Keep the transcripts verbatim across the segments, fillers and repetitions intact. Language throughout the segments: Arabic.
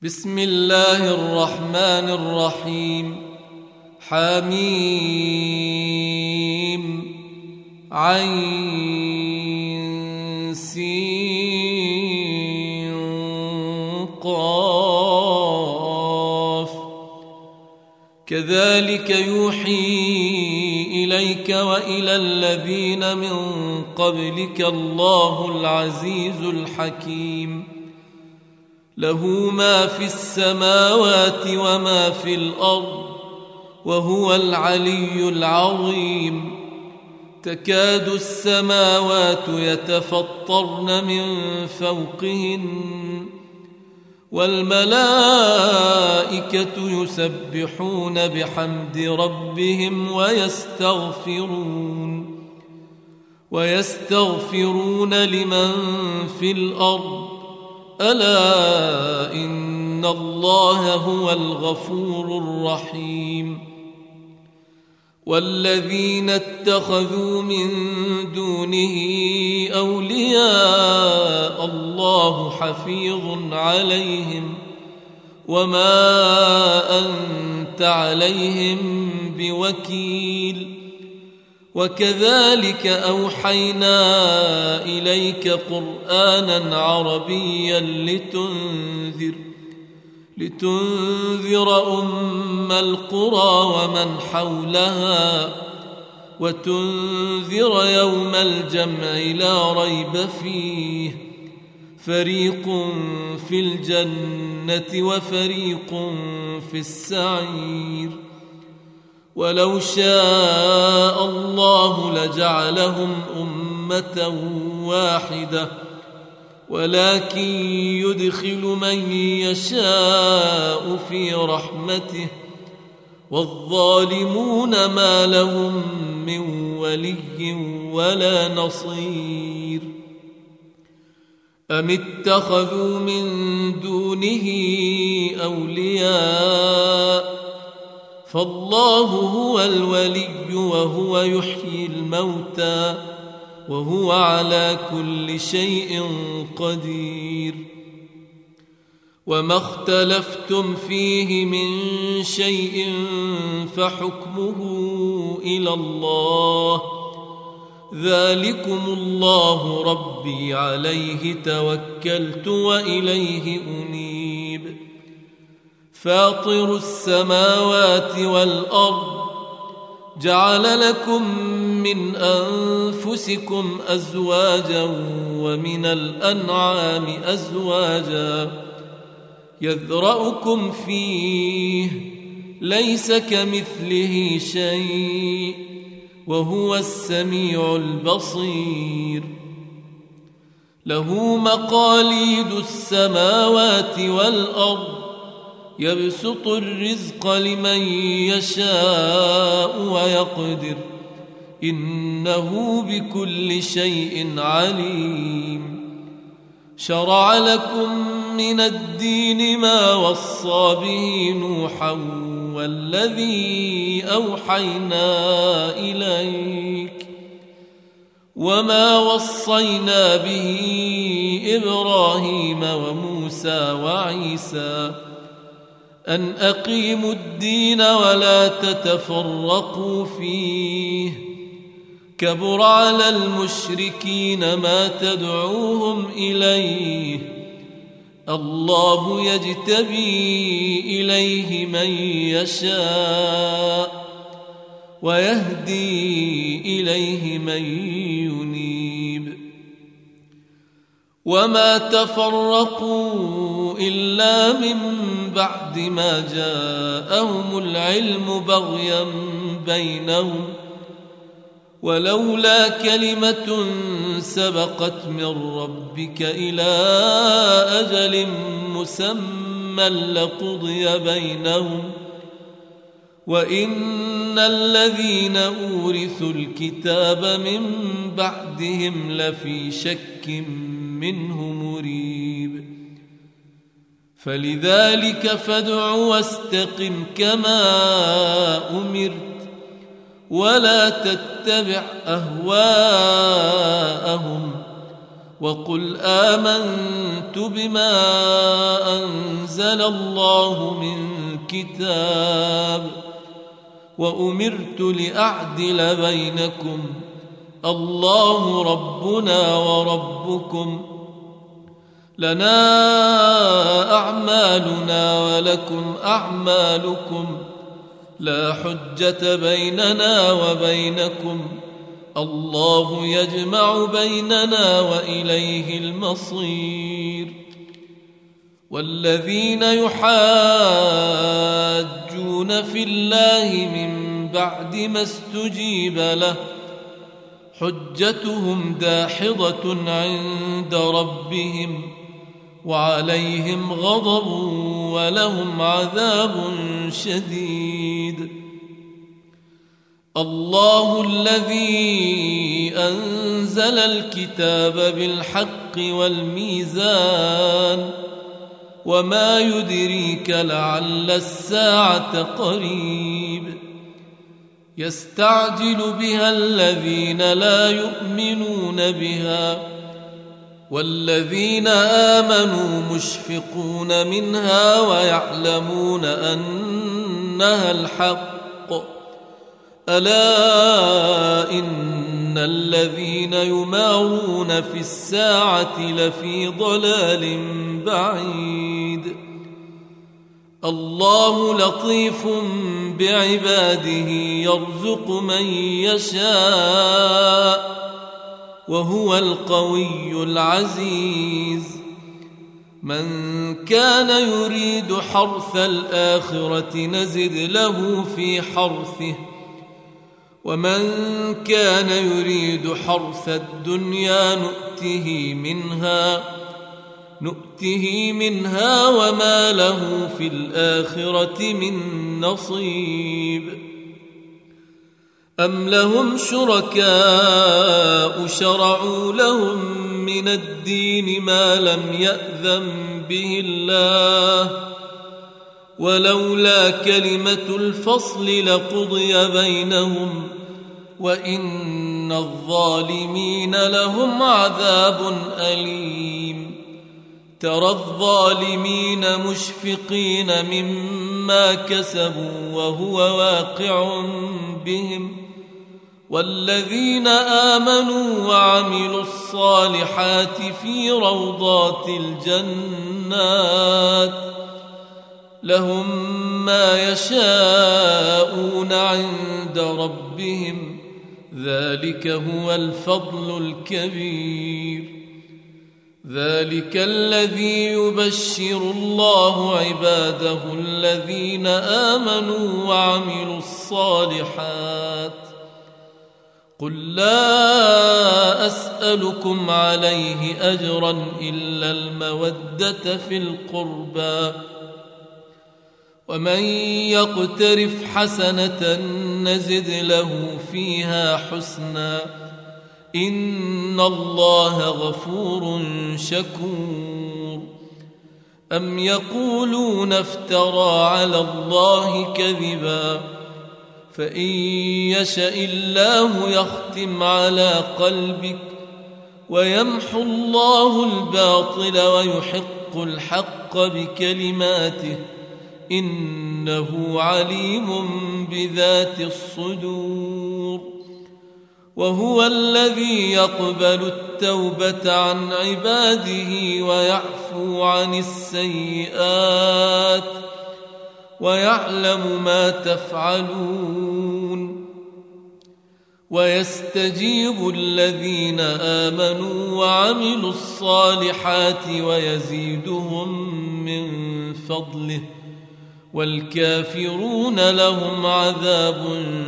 بسم الله الرحمن الرحيم. حميم عين سين قاف. كذلك يوحي إليك وإلى الذين من قبلك الله العزيز الحكيم. له ما في السماوات وما في الأرض وهو العلي العظيم. تكاد السماوات يتفطرن من فوقهن والملائكة يسبحون بحمد ربهم ويستغفرون ويستغفرون لمن في الأرض ألا إن الله هو الغفور الرحيم. والذين اتخذوا من دونه أولياء الله حفيظ عليهم وما أنت عليهم بوكيل. وكذلك أوحينا إليك قرآنا عربيا لتنذر لتنذر أم القرى ومن حولها وتنذر يوم الجمع لا ريب فيه. فريق في الجنة وفريق في السعير. ولو شاء الله لجعلهم أمة واحدة ولكن يدخل من يشاء في رحمته والظالمون ما لهم من ولي ولا نصير. أم اتخذوا من دونه أولياء فالله هو الولي وهو يحيي الموتى وهو على كل شيء قدير. وما اختلفتم فيه من شيء فحكمه إلى الله ذلكم الله ربي عليه توكلت وإليه أنيب. فاطر السماوات والأرض جعل لكم من أنفسكم أزواجا ومن الأنعام أزواجا يذرأكم فيه ليس كمثله شيء وهو السميع البصير. له مقاليد السماوات والأرض يبسط الرزق لمن يشاء ويقدر إنه بكل شيء عليم. شرع لكم من الدين ما وصى به نوحا والذي أوحينا إليك وما وصينا به إبراهيم وموسى وعيسى أن أقيموا الدين ولا تتفرقوا فيه. كبر على المشركين ما تدعوهم إليه. الله يجتبي إليه من يشاء ويهدي إليه من ينيب. وما تفرقوا إلا من بعد ما جاءهم العلم بغيا بينهم ولولا كلمة سبقت من ربك إلى أجل مسمى لقضي بينهم وإن الذين أورثوا الكتاب من بعدهم لفي شك منه مريب. فلذلك فادع واستقم كما أمرت ولا تتبع أهواءهم وقل آمنت بما أنزل أنزل الله من كتاب وأمرت لأعدل بينكم الله ربنا وربكم لنا أعمالنا ولكم أعمالكم لا حجة بيننا وبينكم الله يجمع بيننا وإليه المصير. والذين يحاجون في الله من بعد ما استجيب له حجتهم داحضة عند ربهم وعليهم غضب ولهم عذاب شديد. الله الذي أنزل الكتاب بالحق والميزان وما يدريك لعل الساعة قريب يستعجل بها الذين لا يؤمنون بها والذين آمنوا مشفقون منها ويعلمون أنها الحق ألا إن الذين يمارون في الساعة لفي ضلال بعيد. الله لطيف بعباده يرزق من يشاء وهو القوي العزيز. من كان يريد حرث الآخرة نزد له في حرثه ومن كان يريد حرث الدنيا نؤته منها نؤته منها وما له في الآخرة من نصيب. أم لهم شركاء شرعوا لهم من الدين ما لم يأذن به الله ولولا كلمة الفصل لقضي بينهم وإن الظالمين لهم عذاب أليم. ترى الظالمين مشفقين مما كسبوا وهو واقع بهم والذين آمنوا وعملوا الصالحات في روضات الجنات لهم ما يشاءون عند ربهم ذلك هو الفضل الكبير. ذلك الذي يبشر الله عباده الذين آمنوا وعملوا الصالحات. قل لا أسألكم عليه أجرا إلا المودة في القربى ومن يقترف حسنة نزد له فيها حسنا إن الله غفور شكور. أم يقولون افترى على الله كذبا فإن يشأ الله يختم على قلبك ويمحو الله الباطل ويحق الحق بكلماته إنه عليم بذات الصدور. وهو الذي يقبل التوبة عن عباده ويعفو عن السيئات ويعلم ما تفعلون. ويستجيب الذين آمنوا وعملوا الصالحات ويزيدهم من فضله والكافرون لهم عذاب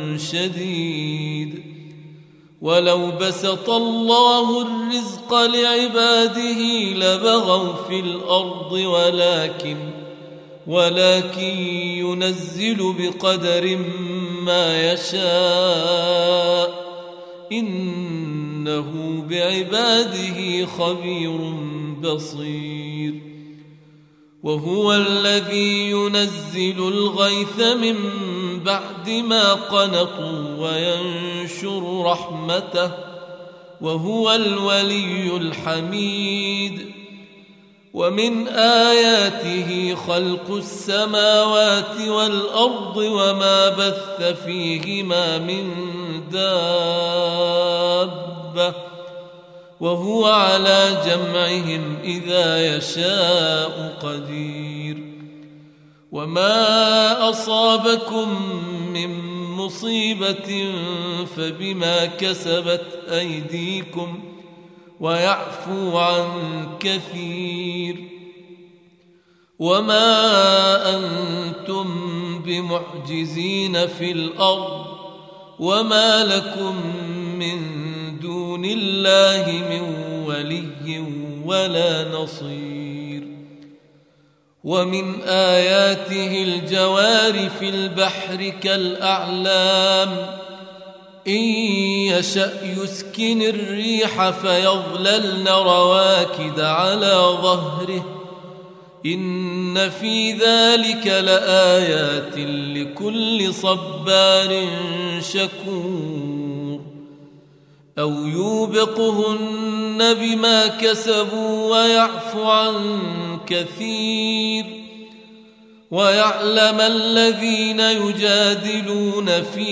شديد. ولو بسط الله الرزق لعباده لبغوا في الأرض ولكن ولكن ينزل بقدر ما يشاء إنه بعباده خبير بصير. وهو الذي ينزل الغيث من بعد ما قنطوا وينشر رحمته وهو الولي الحميد. ومن آياته خلق السماوات والأرض وما بث فيهما من دابة وهو على جمعهم إذا يشاء قدير وما أصابكم من مصيبة فبما كسبت أيديكم ويعفو عن كثير وما أنتم بمعجزين في الأرض وما لكم من دون الله من ولي ولا نصير ومن آياته الجوار في البحر كالأعلام إن يشأ يسكن الريح فيظللن رواكد على ظهره إن في ذلك لآيات لكل صبار شكور أو يوبقهن بما كسبوا ويعفو عن كثير ويعلم الذين يجادلون في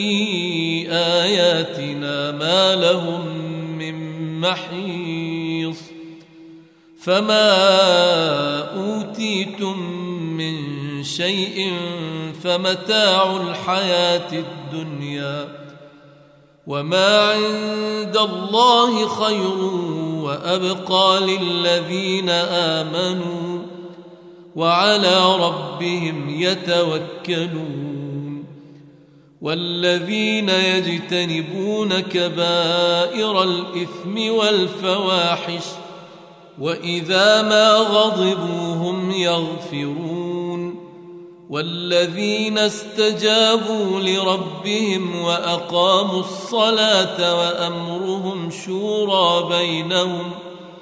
آياتنا ما لهم من محيص فما أوتيتم من شيء فمتاع الحياة الدنيا وما عند الله خير وأبقى للذين آمنوا وعلى ربهم يتوكلون والذين يجتنبون كبائر الإثم والفواحش وإذا ما غضبوا هم يغفرون والذين استجابوا لربهم وأقاموا الصلاة وأمرهم شورى بينهم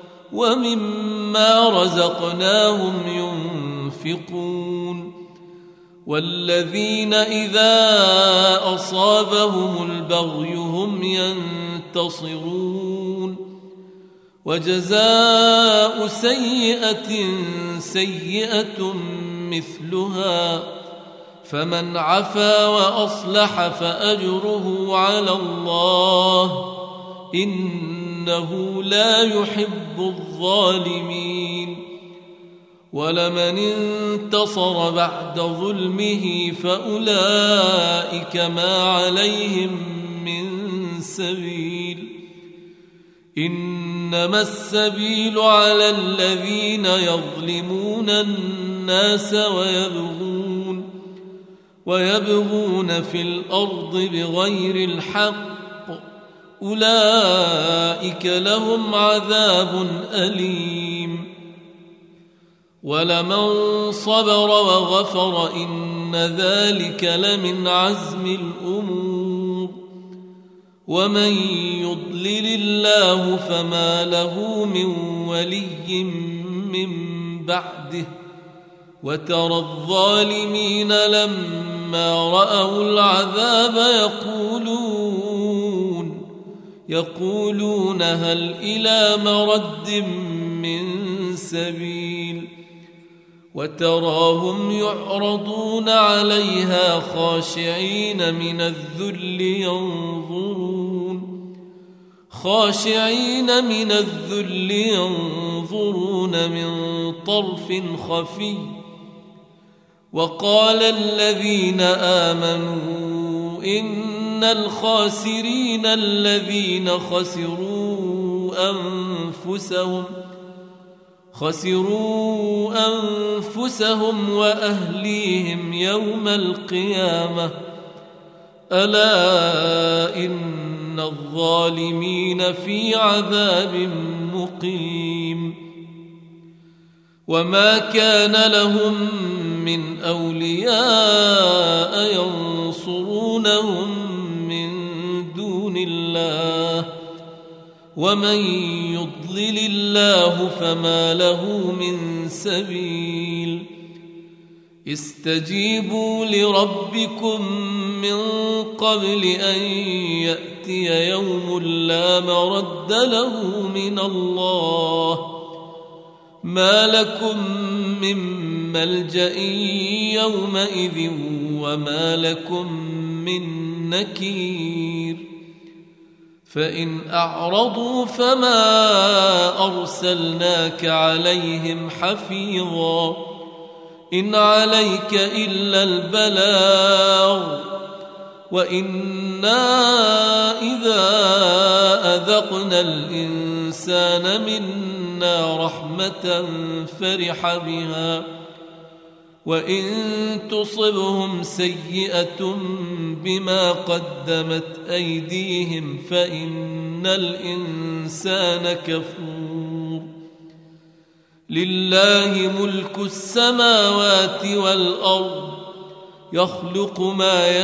ومما رزقناهم ينفقون والذين إذا أصابهم البغي هم ينتصرون وجزاء سيئة سيئة مثلها فمن عفا وأصلح فأجره على الله إنه لا يحب الظالمين ولمن انتصر بعد ظلمه فأولئك ما عليهم من سبيل إنما السبيل على الذين يظلمون الناس ويبغون ويبغون في الأرض بغير الحق أولئك لهم عذاب أليم ولمن صبر وغفر إن ذلك لمن عزم الأمور ومن يضلل الله فما له من ولي من بعده وترى الظالمين لما رأوا العذاب يقولون يقولون هل إلى مرد من سبيل وتراهم يعرضون عليها خاشعين من الذل ينظرون خاشعين من الذل ينظرون من طرف خفي وقال الذين آمنوا إن الخاسرين الذين خسروا أنفسهم خسروا أنفسهم وأهليهم يوم القيامة ألا إن الظالمين في عذاب مقيم وما كان لهم من أولياء ينصرونهم من دون الله ومن يضلل الله فما له من سبيل استجيبوا لربكم من قبل أن يأتي يوم لا مرد له من الله ما لكم من ملجأ يومئذ وما لكم من نكير فإن أعرضوا فما أرسلناك عليهم حفيظا إن عليك إلا البلاغ وإنا إذا أذقنا الإنسان منا رحمة فرح بها وإن تصبهم سيئة بما قدمت أيديهم فإن الإنسان كفور لله ملك السماوات والأرض يخلق ما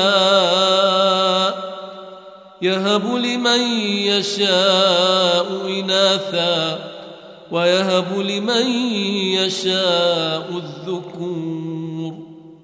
يشاء يهب لمن يشاء إناثا ويهب لمن يشاء الذكور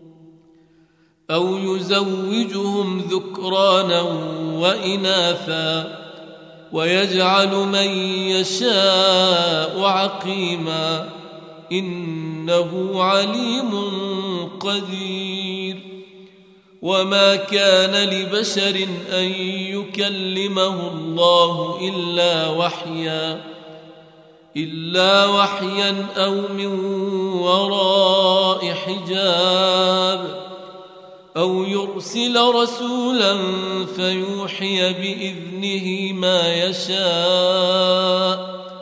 أو يزوجهم ذكرانا وإناثا ويجعل من يشاء عقيما إنه عليم قدير وما كان لبشر أن يكلمه الله إلا وحيا إلا وحيا أو من وراء حجاب أو يرسل رسولا فيوحي بإذنه ما يشاء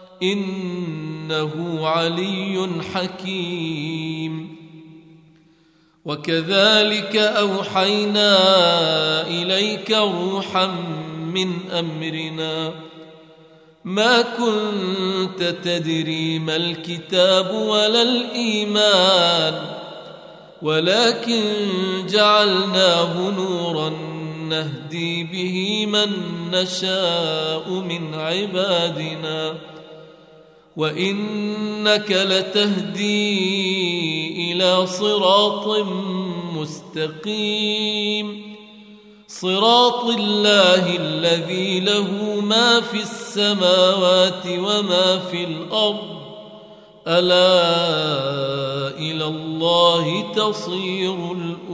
إنه علي حكيم وكذلك أوحينا إليك روحا من أمرنا ما كنت تدري ما الكتاب ولا الإيمان ولكن جعلناه نورا نهدي به من نشاء من عبادنا وإنك لتهدي إلى صراط مستقيم صراط الله الذي له ما في السماوات وما في الأرض ألا إلى الله تصير الأمور